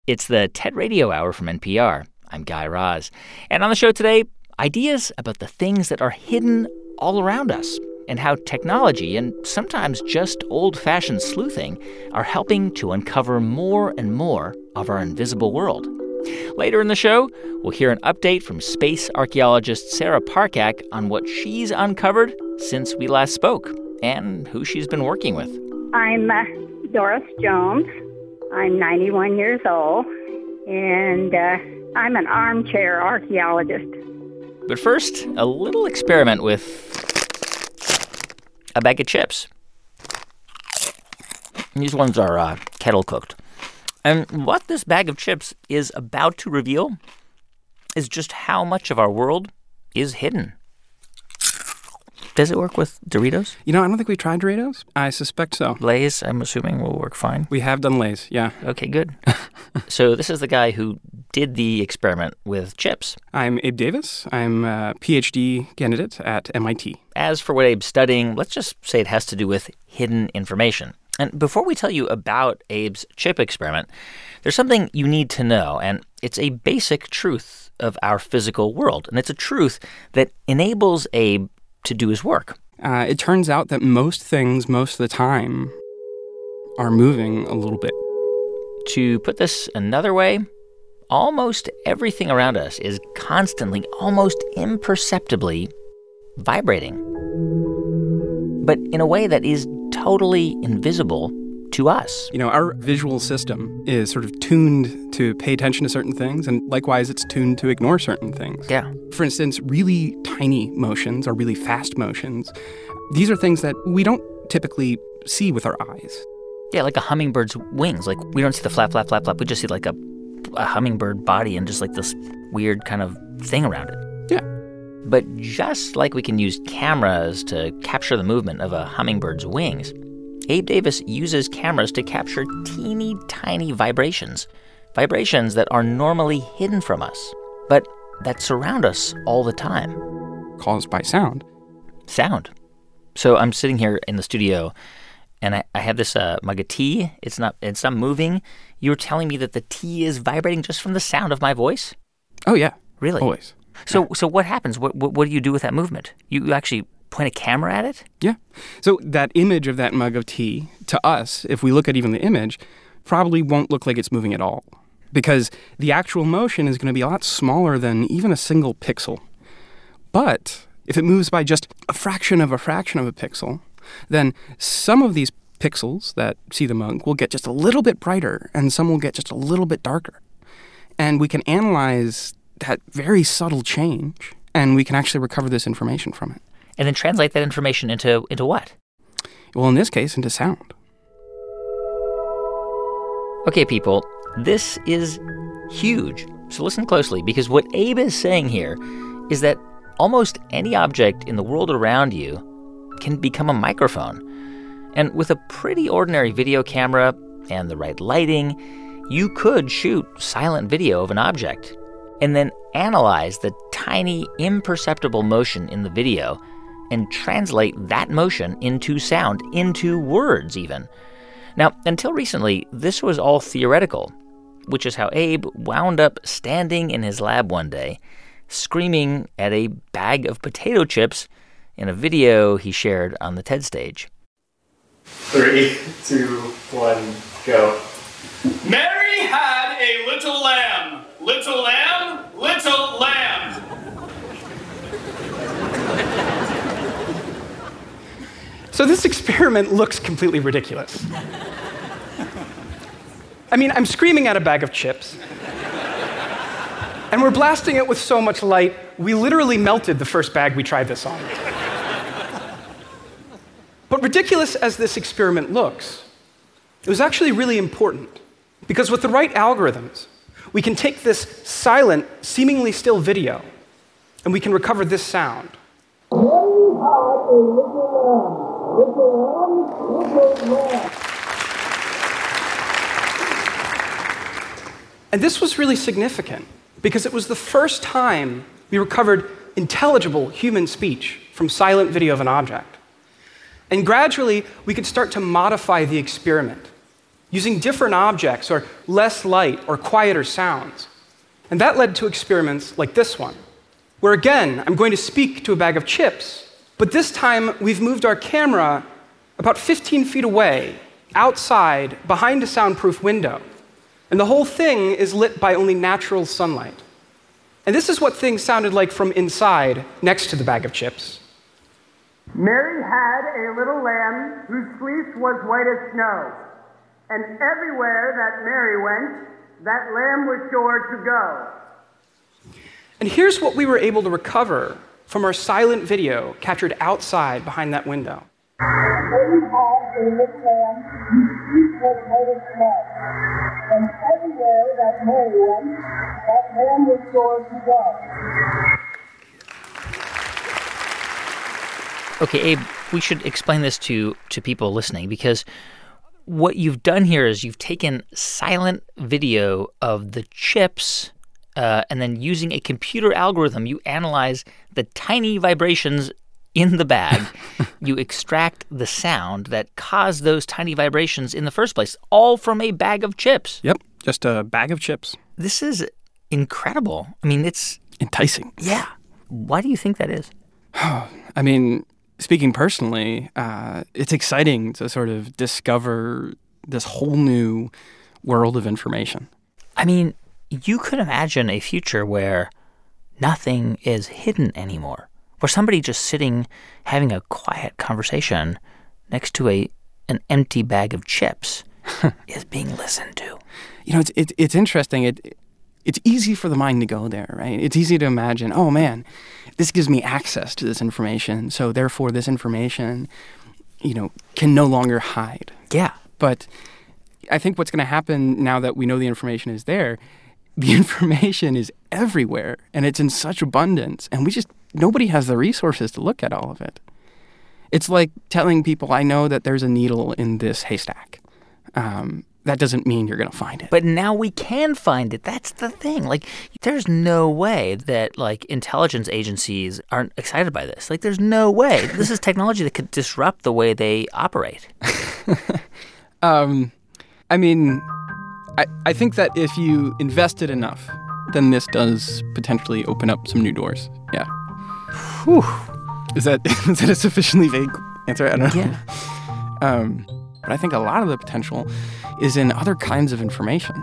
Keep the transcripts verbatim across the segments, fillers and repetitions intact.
It's the TED Radio Hour from N P R. I'm Guy Raz. And on the show today, ideas about the things that are hidden all around us and how technology and sometimes just old-fashioned sleuthing are helping to uncover more and more of our invisible world. Later in the show, we'll hear an update from space archaeologist Sarah Parcak on what she's uncovered since we last spoke and who she's been working with. I'm uh, Doris Jones. I'm ninety-one years old, and uh, I'm an armchair archaeologist. But first, a little experiment with a bag of chips. These ones are uh, kettle cooked. And what this bag of chips is about to reveal is just how much of our world is hidden. Does it work with Doritos? You know, I don't think we tried Doritos. I suspect so. Lay's, I'm assuming, will work fine. We have done Lay's, yeah. Okay, good. So this is the guy who did the experiment with chips. I'm Abe Davis. I'm a P H D candidate at M I T. As for what Abe's studying, let's just say it has to do with hidden information. And before we tell you about Abe's chip experiment, there's something you need to know, and it's a basic truth of our physical world. And it's a truth that enables Abe to do his work. Uh, it turns out that most things, most of the time, are moving a little bit. To put this another way, almost everything around us is constantly, almost imperceptibly vibrating. But in a way that is totally invisible to us. You know, our visual system is sort of tuned to pay attention to certain things, and likewise, it's tuned to ignore certain things. Yeah. For instance, really tiny motions or really fast motions, these are things that we don't typically see with our eyes. Yeah, like a hummingbird's wings. Like, we don't see the flap, flap, flap, flap. We just see, like, a, a hummingbird body and just, like, this weird kind of thing around it. Yeah. But just like we can use cameras to capture the movement of a hummingbird's wings, Abe Davis uses cameras to capture teeny tiny vibrations, vibrations that are normally hidden from us, but that surround us all the time. Caused by sound. Sound. So I'm sitting here in the studio, and I, I have this uh, mug of tea. It's not, it's not moving. You're telling me that the tea is vibrating just from the sound of my voice? Oh, yeah. Really? Always. So, yeah. so what happens? What, what, what do you do with that movement? You actually point a camera at it? Yeah. So that image of that mug of tea, to us, if we look at even the image, probably won't look like it's moving at all. Because the actual motion is going to be a lot smaller than even a single pixel. But if it moves by just a fraction of a fraction of a pixel, then some of these pixels that see the mug will get just a little bit brighter, and some will get just a little bit darker. And we can analyze that very subtle change, and we can actually recover this information from it. And then translate that information into into what? Well, in this case, into sound. Okay, people, this is huge. So listen closely, because what Abe is saying here is that almost any object in the world around you can become a microphone. And with a pretty ordinary video camera and the right lighting, you could shoot silent video of an object and then analyze the tiny, imperceptible motion in the video and translate that motion into sound, into words even. Now, until recently, this was all theoretical, which is how Abe wound up standing in his lab one day, screaming at a bag of potato chips in a video he shared on the TED stage. Three, two, one, go. Mary had a little lamb. Little lamb, little lamb. So this experiment looks completely ridiculous. I mean, I'm screaming at a bag of chips, and we're blasting it with so much light, we literally melted the first bag we tried this on. But ridiculous as this experiment looks, it was actually really important, because with the right algorithms, we can take this silent, seemingly still video, and we can recover this sound. And this was really significant because it was the first time we recovered intelligible human speech from silent video of an object. And gradually, we could start to modify the experiment using different objects or less light or quieter sounds. And that led to experiments like this one, where again, I'm going to speak to a bag of chips, but this time we've moved our camera about fifteen feet away, outside, behind a soundproof window. And the whole thing is lit by only natural sunlight. And this is what things sounded like from inside, next to the bag of chips. Mary had a little lamb whose fleece was white as snow. And everywhere that Mary went, that lamb was sure to go. And here's what we were able to recover from our silent video captured outside behind that window. Mary had a little lamb whose fleece was white as snow. And everywhere that Mary went, that lamb was sure to go. Okay, Abe, we should explain this to, to people listening, because what you've done here is you've taken silent video of the chips, uh, and then using a computer algorithm, you analyze the tiny vibrations in the bag. You extract the sound that caused those tiny vibrations in the first place, all from a bag of chips. Yep, just a bag of chips. This is incredible. I mean, it's... enticing. Yeah. Why do you think that is? I mean, speaking personally, uh, it's exciting to sort of discover this whole new world of information. I mean, you could imagine a future where nothing is hidden anymore, where somebody just sitting having a quiet conversation next to a an empty bag of chips is being listened to. You know, it's it, it's interesting. It it's easy for the mind to go there, right? It's easy to imagine, oh man, this gives me access to this information, so therefore this information, you know, can no longer hide. Yeah. But I think what's going to happen now that we know the information is there, the information is everywhere, and it's in such abundance, and we just, nobody has the resources to look at all of it. It's like telling people, I know that there's a needle in this haystack. Um, that doesn't mean you're going to find it. But now we can find it. That's the thing. Like, there's no way that, like, intelligence agencies aren't excited by this. Like, there's no way. This is technology that could disrupt the way they operate. um, I mean, I, I think that if you invested enough, then this does potentially open up some new doors. Yeah. Whew. Is that is that a sufficiently vague answer? I don't know. Yeah. um, but I think a lot of the potential is in other kinds of information.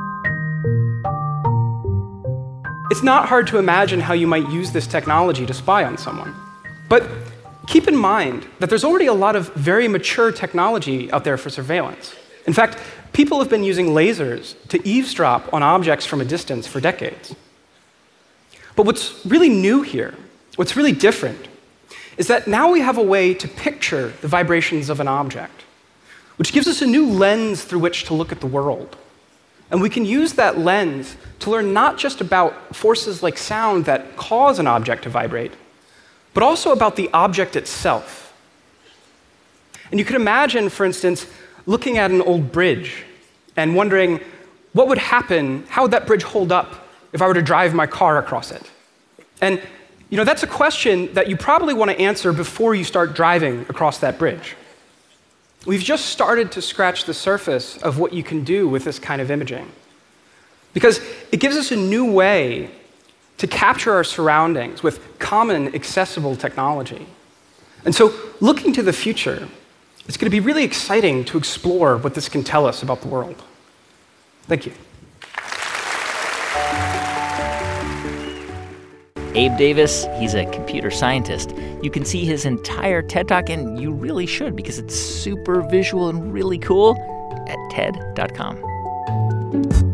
It's not hard to imagine how you might use this technology to spy on someone. But keep in mind that there's already a lot of very mature technology out there for surveillance. In fact, people have been using lasers to eavesdrop on objects from a distance for decades. But what's really new here, what's really different, is that now we have a way to picture the vibrations of an object, which gives us a new lens through which to look at the world. And we can use that lens to learn not just about forces like sound that cause an object to vibrate, but also about the object itself. And you could imagine, for instance, looking at an old bridge and wondering what would happen, how would that bridge hold up if I were to drive my car across it? And you know, that's a question that you probably want to answer before you start driving across that bridge. We've just started to scratch the surface of what you can do with this kind of imaging, because it gives us a new way to capture our surroundings with common, accessible technology. And so, looking to the future, it's going to be really exciting to explore what this can tell us about the world. Thank you. Abe Davis, he's a computer scientist. You can see his entire TED Talk, and you really should, because it's super visual and really cool, at T E D dot com.